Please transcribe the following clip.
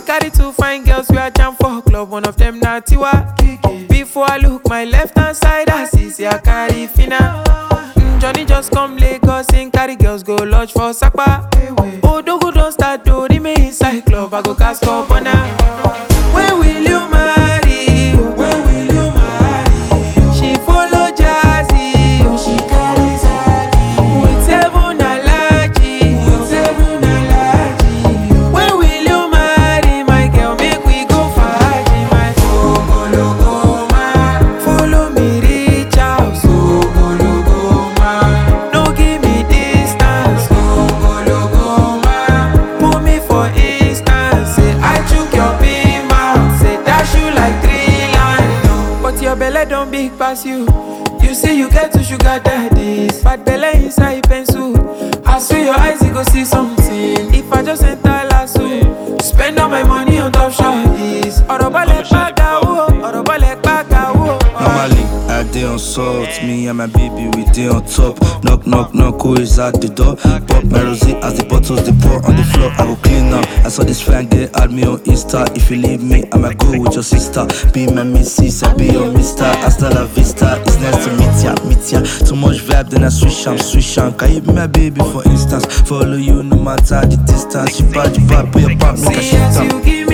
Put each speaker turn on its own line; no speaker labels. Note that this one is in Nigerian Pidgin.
carry two fine girls we are jam for club. One of them na Tiwa. Before I look my left hand side, I see I carry Fina. Johnny just come Lagos and carry girls go lodge for Sakpa. Odogu don't start to remain inside club. I go cast up on her. When will you marry? When will you marry? She follow Jazzy, oh she carry Zagi. With seven allergy, with seven allergy. When will you marry, my girl? Make we go Faji, my Ogologo ma. Follow me reach out, Ogologo ma. No give me distance, Ogologo ma. Put me for instance, say I chook your pin mouth, say dash you like 3 lines. But your belly don't big pass you. You say you get to sugar daddies, bad belly inside pencil. I swear your eyes you go see something. If I just enter lasso, spend all my money on top shorties. Orobale paga wo, orobale paga wo.
Normally, I dey on salt, me and my baby we dey on top. Knock, knock, knock, who is at the door? Pop my rosé as the bottles they pour on the floor. I go clean up. I saw this fine girl add me on Insta. If you leave me, I might go with your sister. Be my missus, I be your mister. Hasta la vista, it's nice to meet ya, meet ya. Too much vibe, then I switch am, switch am. Can you be my baby for instance? Follow you no matter the distance. You bad, put your back, make a
See
shit
as
am.
you give me